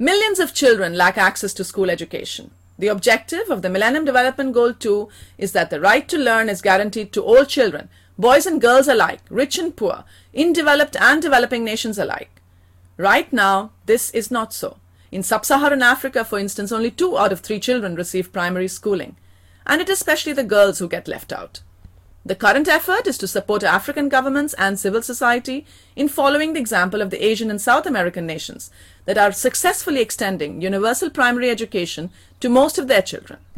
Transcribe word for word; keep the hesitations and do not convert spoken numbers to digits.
Millions of children lack access to school education. The objective of the Millennium Development Goal two is that the right to learn is guaranteed to all children, boys and girls alike, rich and poor, in developed and developing nations alike. Right now, this is not so. In sub-Saharan Africa, for instance, only two out of three children receive primary schooling, and it is especially the girls who get left out. The current effort is to support African governments and civil society in following the example of the Asian and South American nations that are successfully extending universal primary education to most of their children.